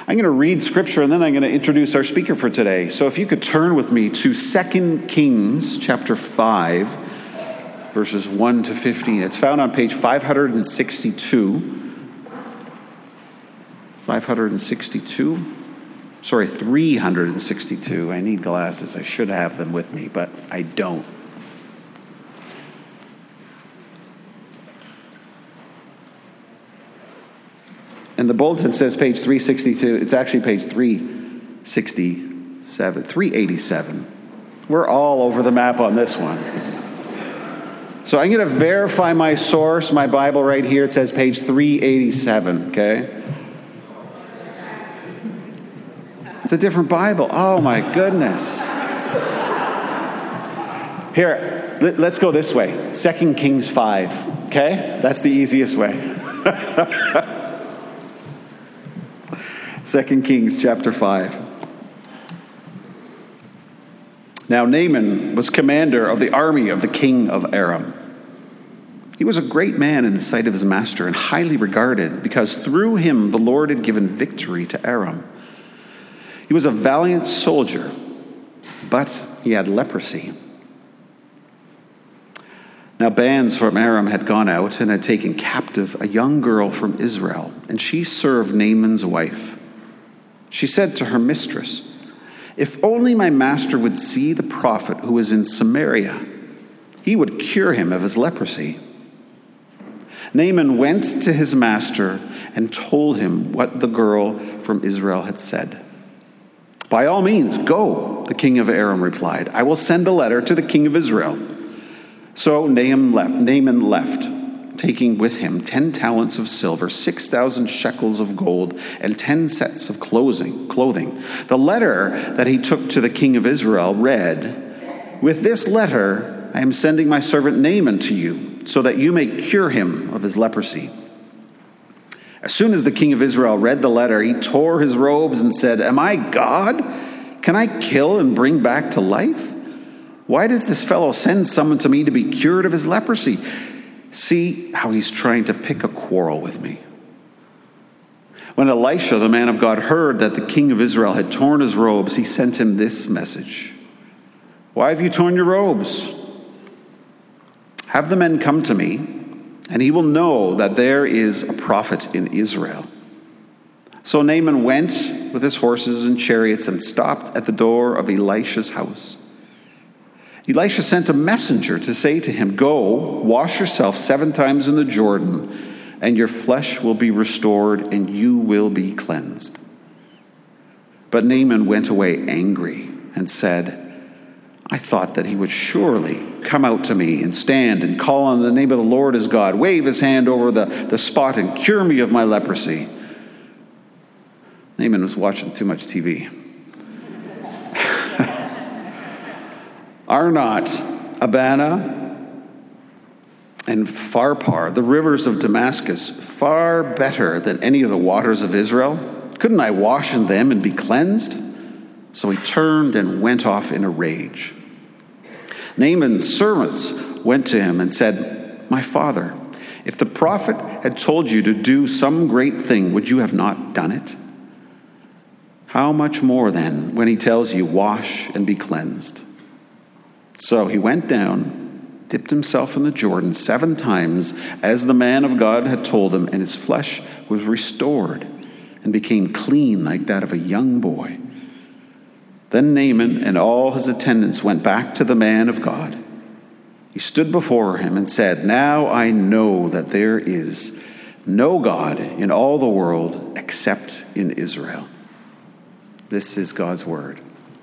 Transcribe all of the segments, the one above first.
I'm going to read scripture and then I'm going to introduce our speaker for today. So if you could turn with me to 2 Kings chapter 5, verses 1 to 15. It's found on page 562. 362. I need glasses. I should have them with me, but I don't. And the bulletin says page 362. It's actually page 387. We're all over the map on this one. So I'm going to verify my source, my Bible right here. It says page 387, okay? It's a different Bible. Oh, my goodness. Here, let's go this way. 2 Kings 5, okay? That's the easiest way. 2 Kings chapter 5. Now Naaman was commander of the army of the king of Aram. He was a great man in the sight of his master and highly regarded, because through him the Lord had given victory to Aram. He was a valiant soldier, but he had leprosy. Now bands from Aram had gone out and had taken captive a young girl from Israel, and she served Naaman's wife. She said to her mistress, "If only my master would see the prophet who is in Samaria, he would cure him of his leprosy." Naaman went to his master and told him what the girl from Israel had said. "By all means, go," the king of Aram replied. "I will send a letter to the king of Israel." So Naaman left, taking with him 10 talents of silver, 6,000 shekels of gold, and 10 sets of clothing. The letter that he took to the king of Israel read, "With this letter I am sending my servant Naaman to you, so that you may cure him of his leprosy." As soon as the king of Israel read the letter, he tore his robes and said, "Am I God? Can I kill and bring back to life? Why does this fellow send someone to me to be cured of his leprosy? See how he's trying to pick a quarrel with me." When Elisha, the man of God, heard that the king of Israel had torn his robes, he sent him this message: "Why have you torn your robes? Have the men come to me, and he will know that there is a prophet in Israel." So Naaman went with his horses and chariots and stopped at the door of Elisha's house. Elisha sent a messenger to say to him, "Go, wash yourself 7 times in the Jordan, and your flesh will be restored, and you will be cleansed." But Naaman went away angry and said, "I thought that he would surely come out to me and stand and call on the name of the Lord his God, wave his hand over the spot and cure me of my leprosy." Naaman was watching too much TV. Are not Abana and Pharpar, the rivers of Damascus, far better than any of the waters of Israel? Couldn't I wash in them and be cleansed? So he turned and went off in a rage. Naaman's servants went to him and said, "My father, if the prophet had told you to do some great thing, would you have not done it? How much more then when he tells you, 'Wash and be cleansed'?" So he went down, dipped himself in the Jordan 7 times, as the man of God had told him, and his flesh was restored and became clean like that of a young boy. Then Naaman and all his attendants went back to the man of God. He stood before him and said, "Now I know that there is no God in all the world except in Israel." This is God's word.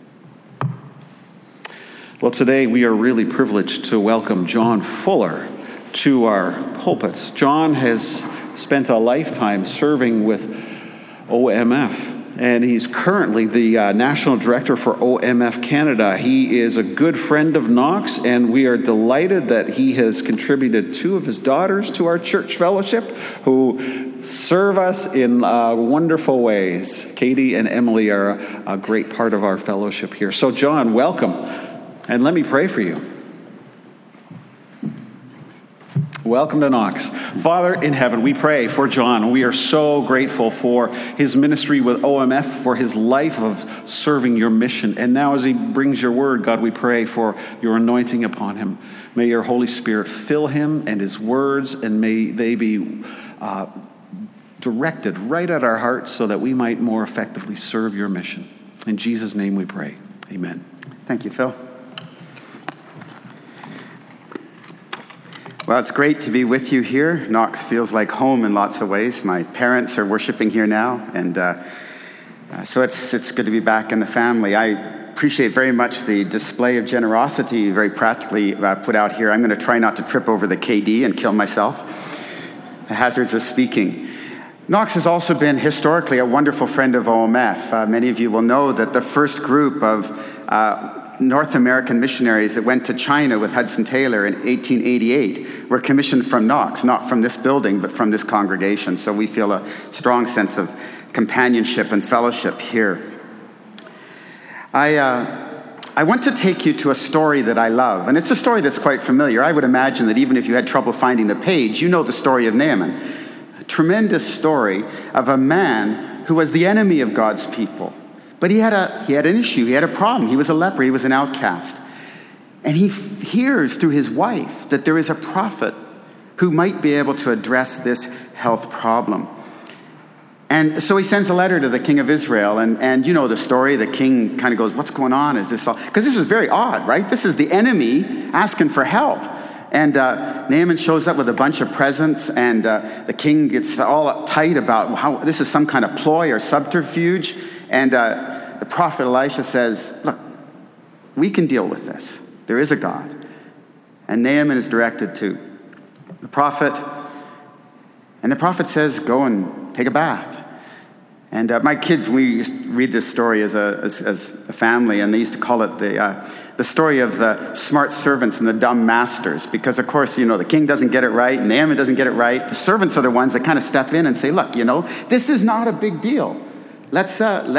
Well, today we are really privileged to welcome John Fuller to our pulpits. John has spent a lifetime serving with OMF, and he's currently the National Director for OMF Canada. He is a good friend of Knox, and we are delighted that he has contributed 2 of his daughters to our church fellowship, who serve us in wonderful ways. Katie and Emily are a great part of our fellowship here. So, John, welcome. And let me pray for you. Welcome to Knox. Father in heaven, we pray for John. We are so grateful for his ministry with OMF, for his life of serving your mission. And now as he brings your word, God, we pray for your anointing upon him. May your Holy Spirit fill him and his words, and may they be directed right at our hearts so that we might more effectively serve your mission. In Jesus' name we pray. Amen. Thank you, Phil. Well, it's great to be with you here. Knox feels like home in lots of ways. My parents are worshiping here now, and so it's good to be back in the family. I appreciate very much the display of generosity you very practically put out here. I'm going to try not to trip over the KD and kill myself. The hazards of speaking. Knox has also been historically a wonderful friend of OMF. Many of you will know that the first group of North American missionaries that went to China with Hudson Taylor in 1888 were commissioned from Knox, not from this building, but from this congregation. So we feel a strong sense of companionship and fellowship here. I want to take you to a story that I love, and it's a story that's quite familiar. I would imagine that even if you had trouble finding the page, you know the story of Naaman. A tremendous story of a man who was the enemy of God's people. But he had an issue, he had a problem. He was a leper, he was an outcast. And he hears through his wife that there is a prophet who might be able to address this health problem. And so he sends a letter to the king of Israel, and you know the story. The king kind of goes, what's going on? Is this all? Because this is very odd, right? This is the enemy asking for help. And Naaman shows up with a bunch of presents, and the king gets all uptight about how this is some kind of ploy or subterfuge. And the prophet Elisha says, look, we can deal with this. There is a God. And Naaman is directed to the prophet. And the prophet says, go and take a bath. And my kids, we used to read this story as a family, and they used to call it the story of the smart servants and the dumb masters. Because, of course, you know, the king doesn't get it right, Naaman doesn't get it right. The servants are the ones that kind of step in and say, look, you know, this is not a big deal. Let's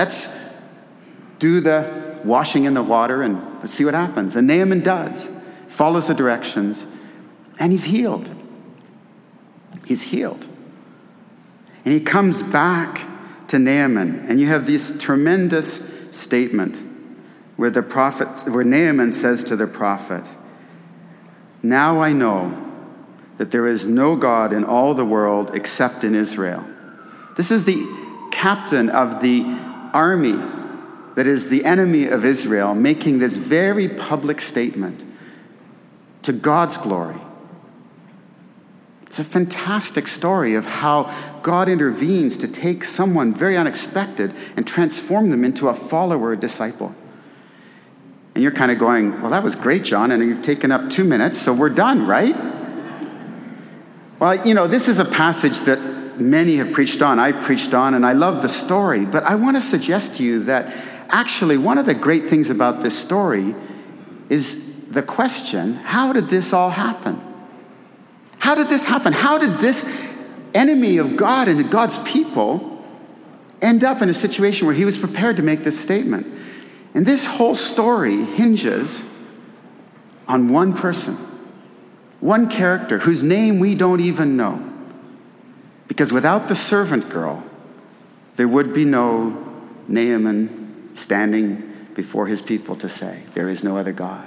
do the washing in the water and let's see what happens. And Naaman does, follows the directions, and he's healed. He's healed. And he comes back to Naaman, and you have this tremendous statement where Naaman says to the prophet, now I know that there is no God in all the world except in Israel. This is the captain of the army that is the enemy of Israel, making this very public statement to God's glory. It's a fantastic story of how God intervenes to take someone very unexpected and transform them into a follower, a disciple. And you're kind of going, well, that was great, John, and you've taken up 2 minutes, so we're done, right? Well, you know, this is a passage that many have preached on. I've preached on, and I love the story. But I want to suggest to you that actually one of the great things about this story is the question, how did this all happen? How did this happen? How did this enemy of God and God's people end up in a situation where he was prepared to make this statement? And this whole story hinges on one person, one character whose name we don't even know. Because without the servant girl, there would be no Naaman standing before his people to say, there is no other God.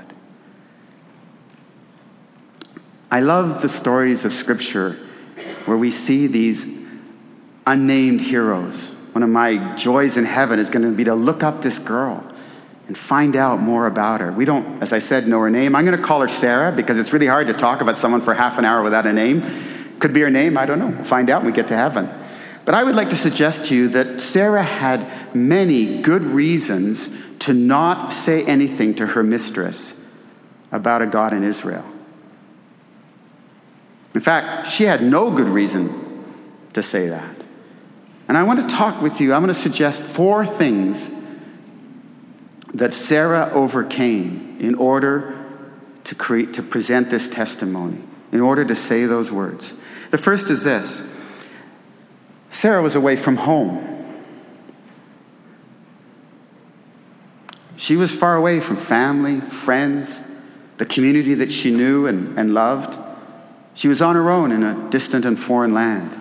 I love the stories of Scripture where we see these unnamed heroes. One of my joys in heaven is going to be to look up this girl and find out more about her. We don't, as I said, know her name. I'm going to call her Sarah because it's really hard to talk about someone for half an hour without a name. Could be her name, I don't know. We'll find out when we get to heaven. But I would like to suggest to you that Sarah had many good reasons to not say anything to her mistress about a God in Israel. In fact, she had no good reason to say that. And I want to talk with you, I'm going to suggest 4 things that Sarah overcame in order to present this testimony, in order to say those words. The first is this. Sarah was away from home. She was far away from family, friends, the community that she knew and loved. She was on her own in a distant and foreign land.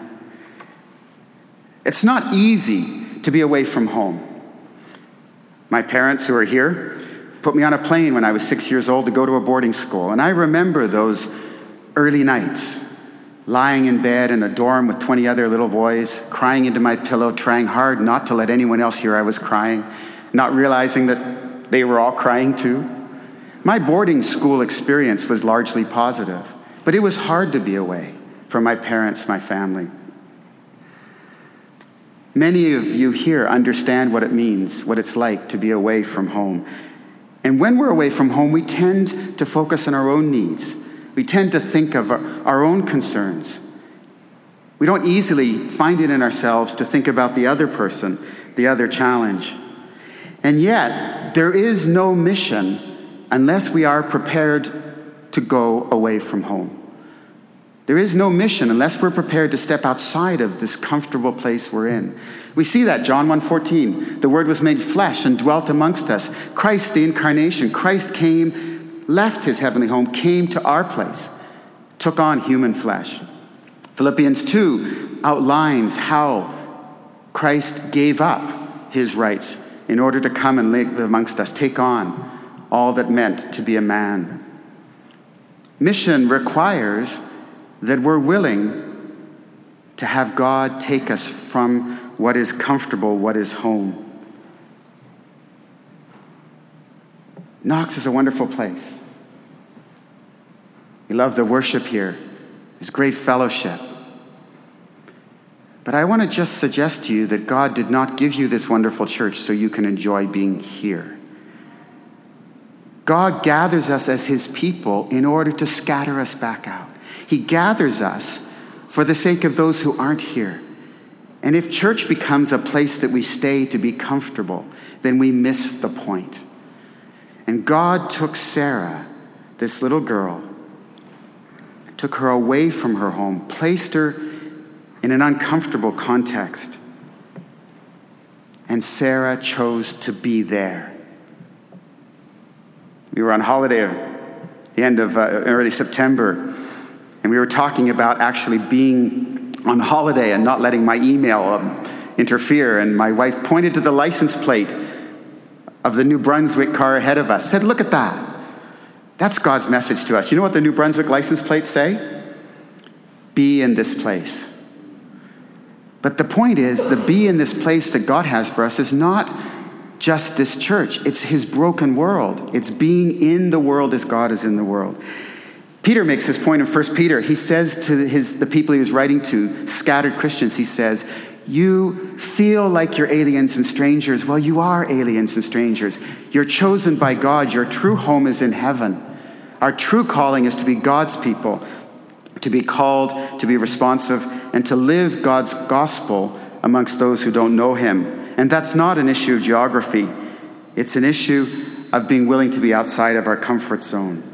It's not easy to be away from home. My parents, who are here, put me on a plane when I was 6 years old to go to a boarding school. And I remember those early nights, lying in bed in a dorm with 20 other little boys, crying into my pillow, trying hard not to let anyone else hear I was crying, not realizing that they were all crying too. My boarding school experience was largely positive, but it was hard to be away from my parents, my family. Many of you here understand what it means, what it's like to be away from home. And when we're away from home, we tend to focus on our own needs. We tend to think of our own concerns. We don't easily find it in ourselves to think about the other person, the other challenge. And yet, there is no mission unless we are prepared to go away from home. There is no mission unless we're prepared to step outside of this comfortable place we're in. We see that, John 1:14. The Word was made flesh and dwelt amongst us. Christ, the incarnation. Christ came, left his heavenly home, came to our place, took on human flesh. Philippians 2 outlines how Christ gave up his rights in order to come and live amongst us, take on all that meant to be a man. Mission requires that we're willing to have God take us from what is comfortable, what is home. Knox is a wonderful place. We love the worship here. There's great fellowship. But I want to just suggest to you that God did not give you this wonderful church so you can enjoy being here. God gathers us as his people in order to scatter us back out. He gathers us for the sake of those who aren't here. And if church becomes a place that we stay to be comfortable, then we miss the point. And God took Sarah, this little girl, took her away from her home, placed her in an uncomfortable context. And Sarah chose to be there. We were on holiday at the end of early September, and we were talking about actually being on holiday and not letting my email interfere. And my wife pointed to the license plate of the New Brunswick car ahead of us, said, "Look at that. That's God's message to us." You know what the New Brunswick license plates say? Be in this place. But the point is, the be in this place that God has for us is not just this church. It's his broken world. It's being in the world as God is in the world. Peter makes this point in 1 Peter. He says to the people he was writing to, scattered Christians, he says, you feel like you're aliens and strangers. Well, you are aliens and strangers. You're chosen by God. Your true home is in heaven. Our true calling is to be God's people, to be called, to be responsive, and to live God's gospel amongst those who don't know him. And that's not an issue of geography. It's an issue of being willing to be outside of our comfort zone.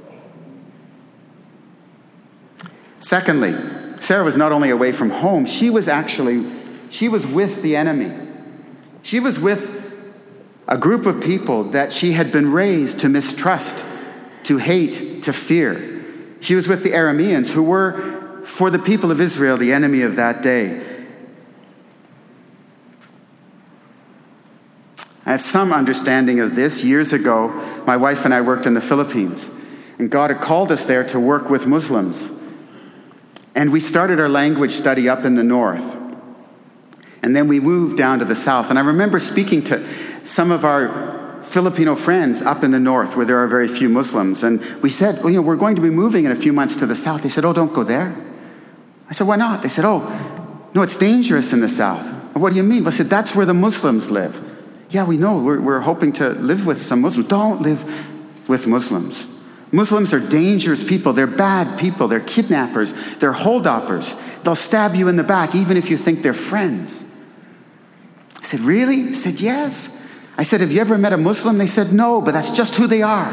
Secondly, Sarah was not only away from home, she was with the enemy. She was with a group of people that she had been raised to mistrust, to hate, to fear. She was with the Arameans, who were, for the people of Israel, the enemy of that day. I have some understanding of this. Years ago, my wife and I worked in the Philippines, and God had called us there to work with Muslims. And we started our language study up in the north. And then we moved down to the south. And I remember speaking to some of our Filipino friends up in the north where there are very few Muslims. And we said, well, we're going to be moving in a few months to the south. They said, oh, don't go there. I said, why not? They said, oh, no, it's dangerous in the south. What do you mean? I said, that's where the Muslims live. Yeah, we know. We're hoping to live with some Muslims. Don't live with Muslims. Muslims are dangerous people. They're bad people. They're kidnappers. They're hold-uppers. They'll stab you in the back even if you think they're friends. I said, really? He said, yes. I said, have you ever met a Muslim? They said, no, but that's just who they are.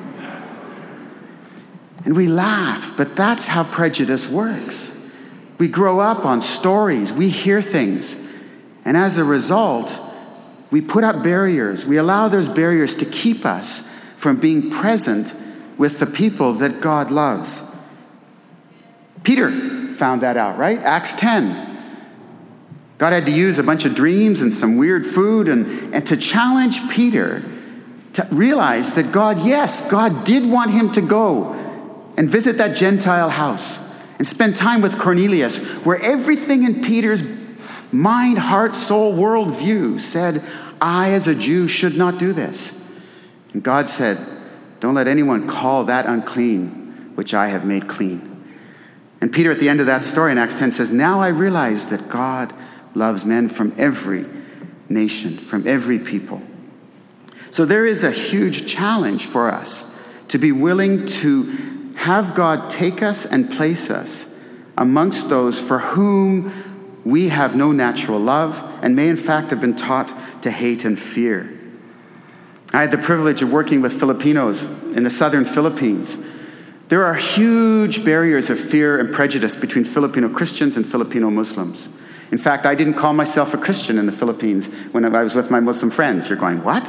And we laugh, but that's how prejudice works. We grow up on stories. We hear things. And as a result, we put up barriers. We allow those barriers to keep us from being present with the people that God loves. Peter found that out, right? Acts 10. God had to use a bunch of dreams and some weird food and to challenge Peter to realize that God did want him to go and visit that Gentile house and spend time with Cornelius, where everything in Peter's mind, heart, soul, worldview said, I as a Jew should not do this. And God said, don't let anyone call that unclean, which I have made clean. And Peter at the end of that story in Acts 10 says, now I realize that God loves men from every nation, from every people. So there is a huge challenge for us to be willing to have God take us and place us amongst those for whom we have no natural love and may in fact have been taught to hate and fear. I had the privilege of working with Filipinos in the southern Philippines. There are huge barriers of fear and prejudice between Filipino Christians and Filipino Muslims. In fact, I didn't call myself a Christian in the Philippines when I was with my Muslim friends. You're going, what?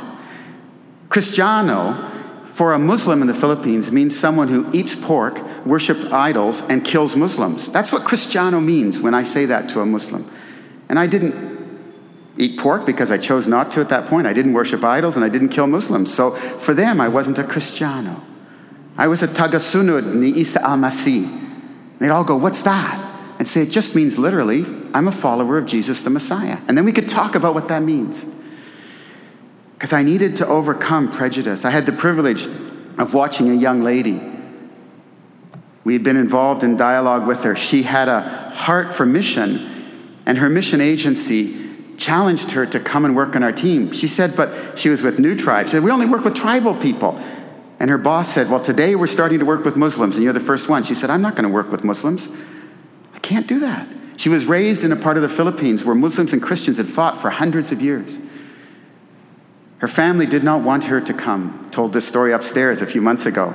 Cristiano, for a Muslim in the Philippines, means someone who eats pork, worships idols, and kills Muslims. That's what Cristiano means when I say that to a Muslim. And I didn't eat pork because I chose not to at that point. I didn't worship idols and I didn't kill Muslims. So for them, I wasn't a Cristiano. I was a tagasunod ni Isa al-Masih. They'd all go, what's that? And say, it just means literally, I'm a follower of Jesus the Messiah. And then we could talk about what that means. Because I needed to overcome prejudice. I had the privilege of watching a young lady. We had been involved in dialogue with her. She had a heart for mission, and her mission agency challenged her to come and work on our team. She said, but she was with New Tribe. She said, we only work with tribal people. And her boss said, well, today we're starting to work with Muslims, and you're the first one. She said, I'm not going to work with Muslims. I can't do that. She was raised in a part of the Philippines where Muslims and Christians had fought for hundreds of years. Her family did not want her to come. Told this story upstairs a few months ago.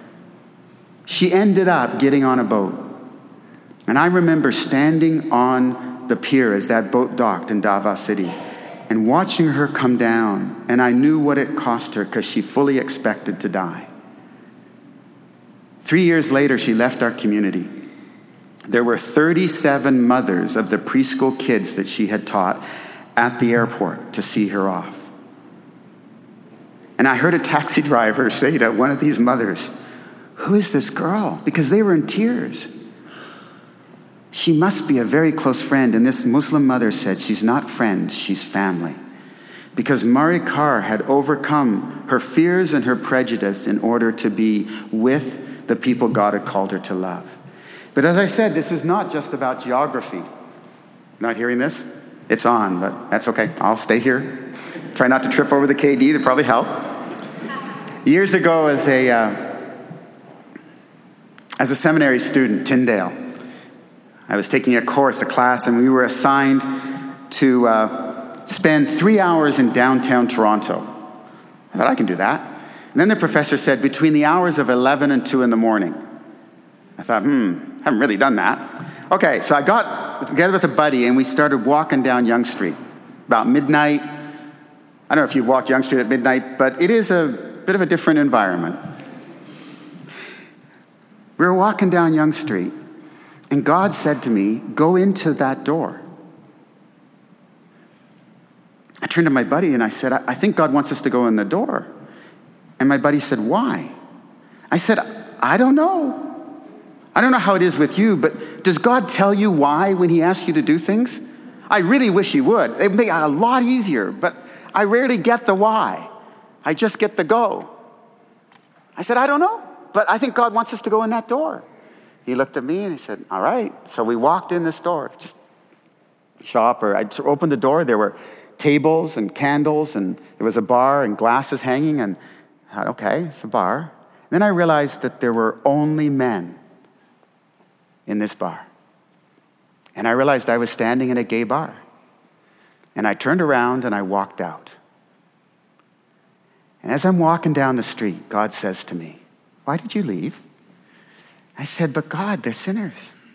She ended up getting on a boat. And I remember standing on the pier as that boat docked in Davao City and watching her come down. And I knew what it cost her because she fully expected to die. 3 years later, she left our community. There were 37 mothers of the preschool kids that she had taught at the airport to see her off. And I heard a taxi driver say to one of these mothers, who is this girl? Because they were in tears. She must be a very close friend. And this Muslim mother said, she's not friend, she's family. Because Maricar had overcome her fears and her prejudice in order to be with the people God had called her to love. But as I said, this is not just about geography. Not hearing this? It's on, but that's okay. I'll stay here. Try not to trip over the KD, that'd probably help. Years ago as a seminary student, Tyndale, I was taking a class, and we were assigned to spend 3 hours in downtown Toronto. I thought, I can do that. And then the professor said, between the hours of 11 and 2 in the morning. I thought, haven't really done that. Okay, so I got together with a buddy, and we started walking down Yonge Street. About midnight. I don't know if you've walked Yonge Street at midnight, but it is a bit of a different environment. We were walking down Yonge Street, and God said to me, go into that door. I turned to my buddy and I said, I think God wants us to go in the door. And my buddy said, why? I said, I don't know. I don't know how it is with you, but does God tell you why when he asks you to do things? I really wish he would. It would make it a lot easier, but I rarely get the why. I just get the go. I said, I don't know, but I think God wants us to go in that door. He looked at me and he said, all right. So we walked in this door, just shopper. I opened the door. There were tables and candles, and there was a bar and glasses hanging, and I thought, okay, it's a bar. Then I realized that there were only men in this bar. And I realized I was standing in a gay bar. And I turned around and I walked out. And as I'm walking down the street, God says to me, why did you leave? I said, but God, they're sinners.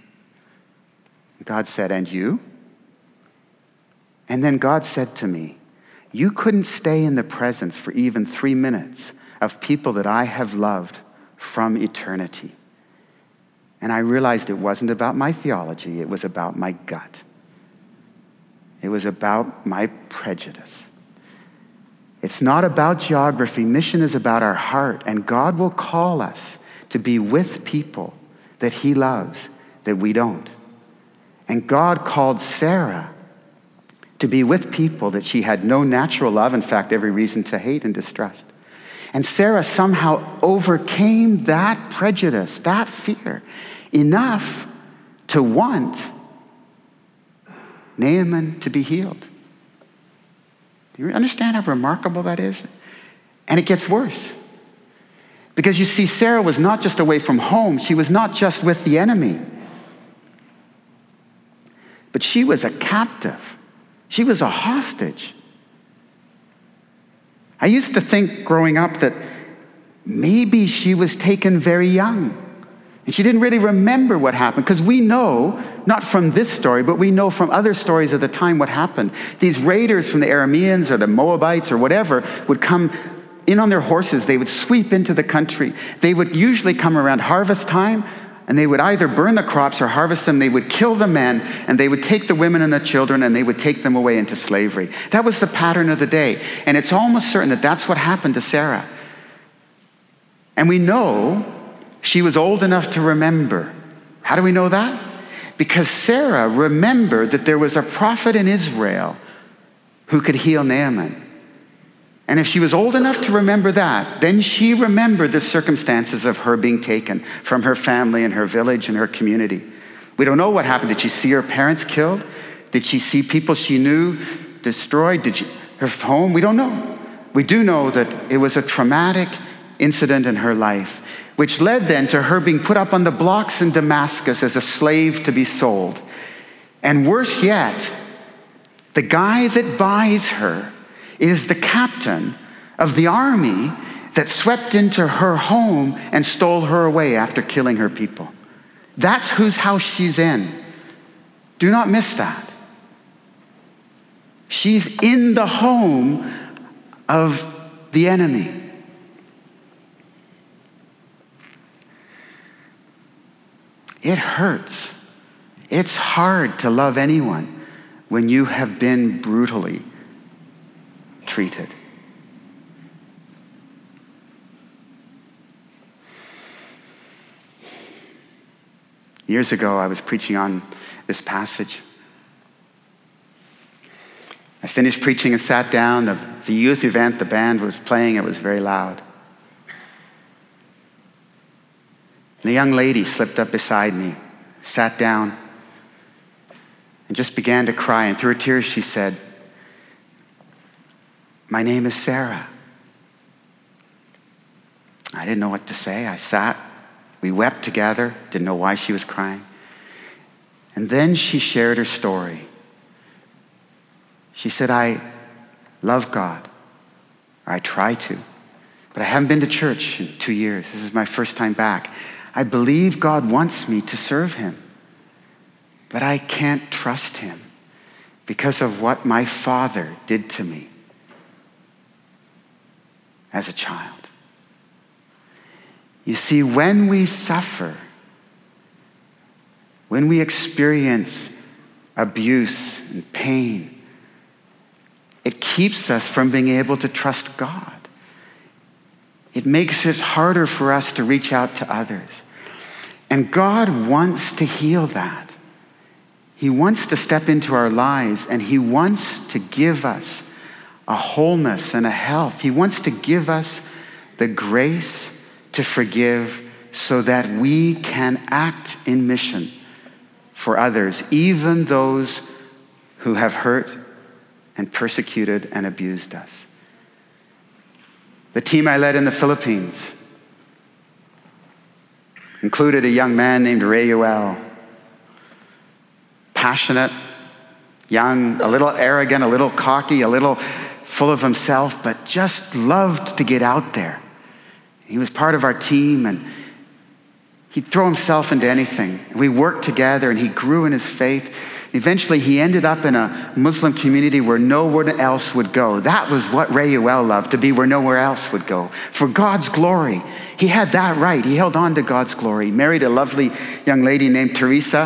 God said, and you? And then God said to me, you couldn't stay in the presence for even 3 minutes of people that I have loved from eternity. And I realized it wasn't about my theology, it was about my gut. It was about my prejudice. It's not about geography. Mission is about our heart, and God will call us to be with people that he loves, that we don't. And God called Sarah to be with people that she had no natural love, in fact, every reason to hate and distrust. And Sarah somehow overcame that prejudice, that fear, enough to want Naaman to be healed. Do you understand how remarkable that is? And it gets worse. Because you see, Sarah was not just away from home. She was not just with the enemy. But she was a captive. She was a hostage. I used to think growing up that maybe she was taken very young. And she didn't really remember what happened, because we know, not from this story, but we know from other stories of the time what happened. These raiders from the Arameans or the Moabites or whatever would come in on their horses. They would sweep into the country. They would usually come around harvest time, and they would either burn the crops or harvest them. They would kill the men, and they would take the women and the children, and they would take them away into slavery. That was the pattern of the day. And it's almost certain that that's what happened to Sarah. And we know she was old enough to remember. How do we know that? Because Sarah remembered that there was a prophet in Israel who could heal Naaman. And if she was old enough to remember that, then she remembered the circumstances of her being taken from her family and her village and her community. We don't know what happened. Did she see her parents killed? Did she see people she knew destroyed? Her home? We don't know. We do know that it was a traumatic incident in her life, which led then to her being put up on the blocks in Damascus as a slave to be sold. And worse yet, the guy that buys her is the captain of the army that swept into her home and stole her away after killing her people. That's whose house she's in. Do not miss that. She's in the home of the enemy. It hurts. It's hard to love anyone when you have been brutally treated. Years ago, I was preaching on this passage. I finished preaching and sat down. The youth event, the band was playing. It was very loud. And a young lady slipped up beside me, sat down, and just began to cry. And through her tears, she said, "My name is Sarah." I didn't know what to say. I sat. We wept together. Didn't know why she was crying. And then she shared her story. She said, "I love God, or I try to, but I haven't been to church in 2 years. This is my first time back. I believe God wants me to serve him, but I can't trust him because of what my father did to me as a child." You see, when we suffer, when we experience abuse and pain, it keeps us from being able to trust God. It makes it harder for us to reach out to others. And God wants to heal that. He wants to step into our lives, and he wants to give us a wholeness and a health. He wants to give us the grace to forgive so that we can act in mission for others, even those who have hurt and persecuted and abused us. The team I led in the Philippines included a young man named Rayuel. Passionate, young, a little arrogant, a little cocky, a little full of himself, but just loved to get out there. He was part of our team, and he'd throw himself into anything. We worked together, and he grew in his faith Eventually, he ended up in a Muslim community where no one else would go. That was what Reuel loved, to be where nowhere else would go. For God's glory. He had that right. He held on to God's glory. He married a lovely young lady named Teresa.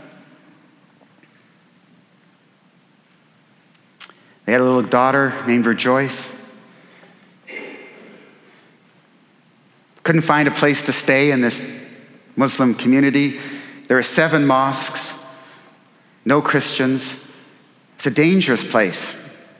They had a little daughter named Rejoice. Couldn't find a place to stay in this Muslim community. There are 7 mosques, no Christians. It's a dangerous place.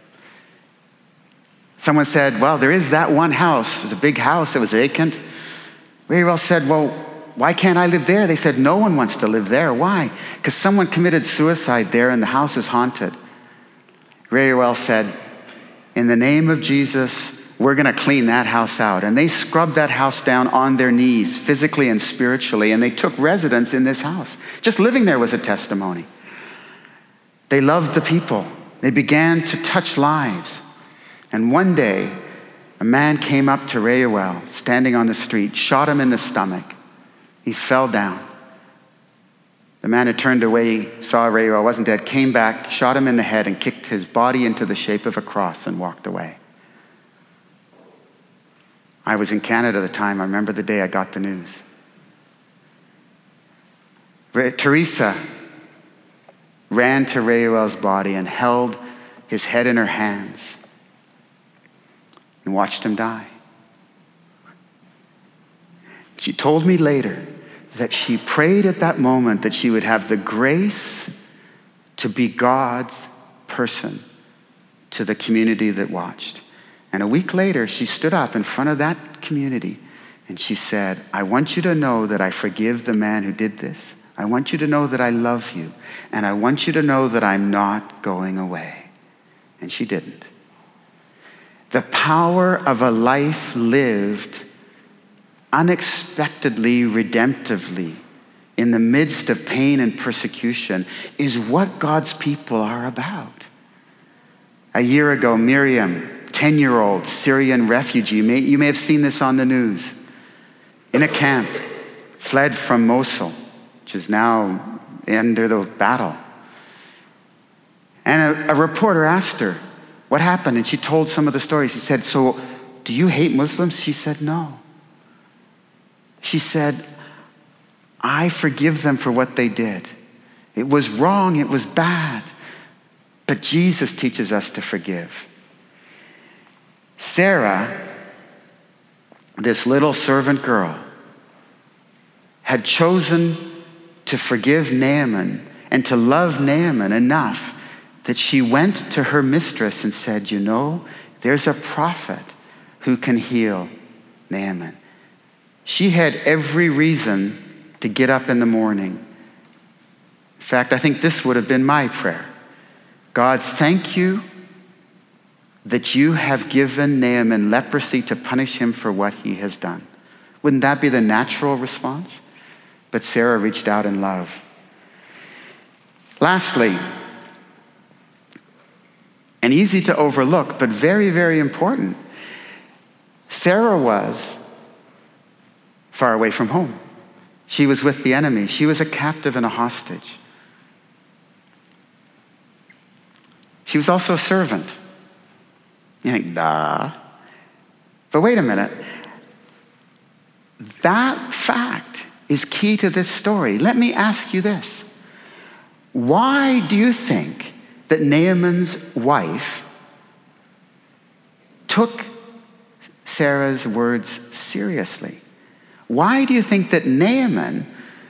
Someone said, well, there is that one house. It was a big house. It was vacant. Reuel said, well, why can't I live there? They said, no one wants to live there. Why? Because someone committed suicide there and the house is haunted. Reuel said, in the name of Jesus, we're going to clean that house out. And they scrubbed that house down on their knees, physically and spiritually, and they took residence in this house. Just living there was a testimony. They loved the people. They began to touch lives. And one day, a man came up to Reuel, standing on the street, shot him in the stomach. He fell down. The man had turned away, saw Reuel wasn't dead, came back, shot him in the head, and kicked his body into the shape of a cross and walked away. I was in Canada at the time. I remember the day I got the news. Teresa ran to Reuel's body and held his head in her hands and watched him die. She told me later that she prayed at that moment that she would have the grace to be God's person to the community that watched. And a week later, she stood up in front of that community and she said, I want you to know that I forgive the man who did this. I want you to know that I love you. And I want you to know that I'm not going away. And she didn't. The power of a life lived unexpectedly, redemptively, in the midst of pain and persecution is what God's people are about. A year ago, Miriam, 10-year-old Syrian refugee, you may have seen this on the news, in a camp, fled from Mosul, which is now under the battle. And a reporter asked her, what happened? And she told some of the stories. He said, so do you hate Muslims? She said, no. She said, I forgive them for what they did. It was wrong, it was bad. But Jesus teaches us to forgive. Sarah, this little servant girl, had chosen to forgive Naaman and to love Naaman enough that she went to her mistress and said, you know, there's a prophet who can heal Naaman. She had every reason to get up in the morning. In fact, I think this would have been my prayer. God, thank you that you have given Naaman leprosy to punish him for what he has done. Wouldn't that be the natural response? But Sarah reached out in love. Lastly, and easy to overlook, but very, very important, Sarah was far away from home. She was with the enemy. She was a captive and a hostage. She was also a servant. You think, nah. But wait a minute. That fact is key to this story. Let me ask you this. Why do you think that Naaman's wife took Sarah's words seriously? Why do you think that Naaman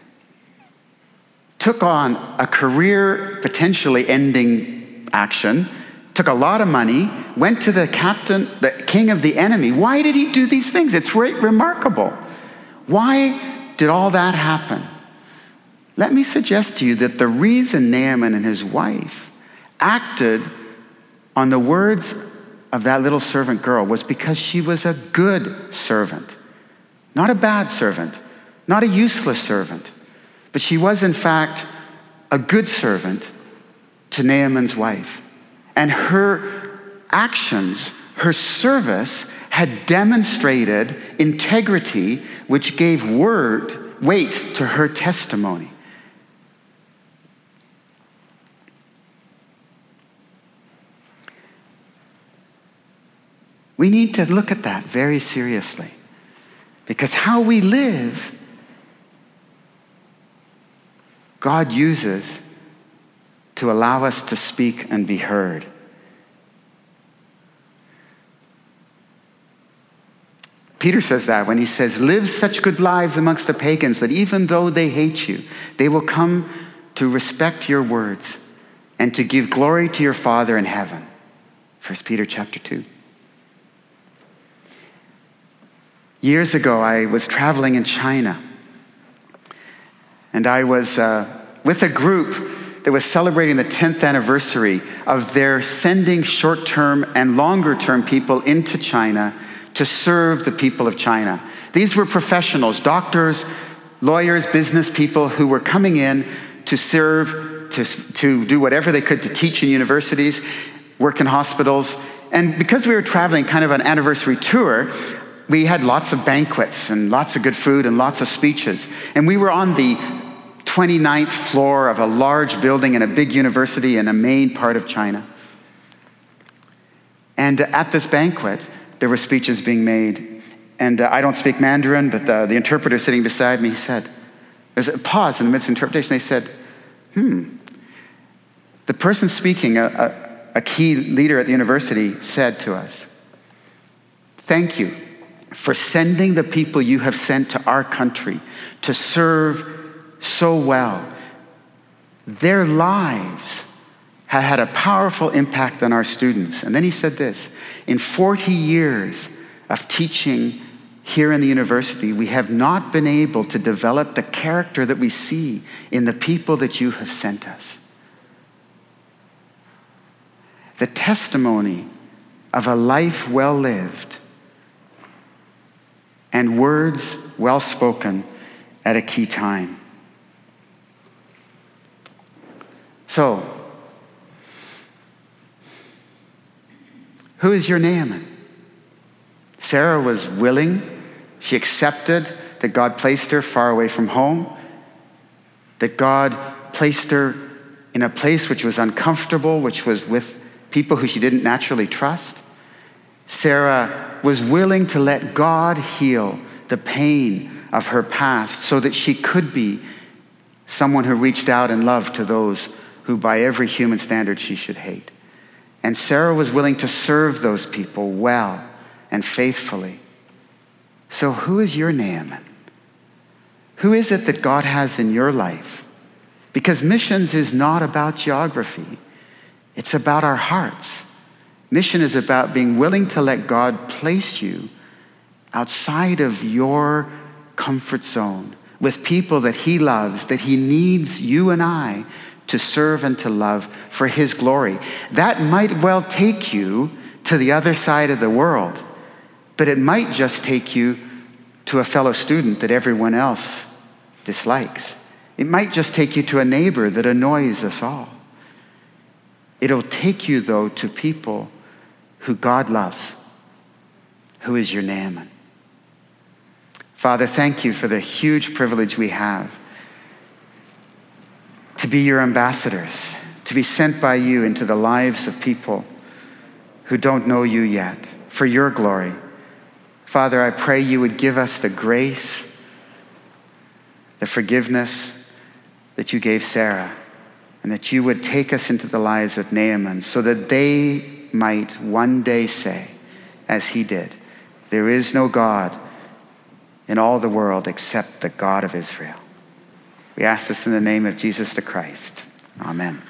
took on a career potentially ending action, took a lot of money, went to the captain, the king of the enemy? Why did he do these things? It's remarkable. Why did all that happen? Let me suggest to you that the reason Naaman and his wife acted on the words of that little servant girl was because she was a good servant. Not a bad servant, not a useless servant, but she was in fact a good servant to Naaman's wife. And her actions, her service had demonstrated integrity, which gave weight to her testimony. We need to look at that very seriously, because how we live, God uses to allow us to speak and be heard. Peter says that when he says, live such good lives amongst the pagans that even though they hate you, they will come to respect your words and to give glory to your Father in heaven. 1 Peter chapter 2. Years ago, I was traveling in China, and I was with a group that was celebrating the 10th anniversary of their sending short-term and longer-term people into China to serve the people of China. These were professionals, doctors, lawyers, business people who were coming in to serve, to do whatever they could to teach in universities, work in hospitals. And because we were traveling kind of an anniversary tour, we had lots of banquets and lots of good food and lots of speeches. And we were on the 29th floor of a large building in a big university in a main part of China. And at this banquet, there were speeches being made. And I don't speak Mandarin, but the interpreter sitting beside me, he said, there's a pause in the midst of interpretation. They said, the person speaking, a key leader at the university, said to us, thank you for sending the people you have sent to our country to serve so well. Their lives have had a powerful impact on our students. And then he said this, in 40 years of teaching here in the university, we have not been able to develop the character that we see in the people that you have sent us. The testimony of a life well lived and words well spoken at a key time. So, who is your Naaman? Sarah was willing. She accepted that God placed her far away from home, that God placed her in a place which was uncomfortable, which was with people who she didn't naturally trust. Sarah was willing to let God heal the pain of her past so that she could be someone who reached out in love to those who by every human standard she should hate. And Sarah was willing to serve those people well and faithfully. So who is your Naaman? Who is it that God has in your life? Because missions is not about geography. It's about our hearts. Mission is about being willing to let God place you outside of your comfort zone with people that he loves, that he needs you and I to serve and to love for his glory. That might well take you to the other side of the world, but it might just take you to a fellow student that everyone else dislikes. It might just take you to a neighbor that annoys us all. It'll take you, though, to people who God loves. Who is your Naaman? Father, thank you for the huge privilege we have to be your ambassadors, to be sent by you into the lives of people who don't know you yet, for your glory. Father, I pray you would give us the grace, the forgiveness that you gave Sarah, and that you would take us into the lives of Naaman so that they might one day say, as he did, there is no God in all the world except the God of Israel. We ask this in the name of Jesus the Christ. Amen.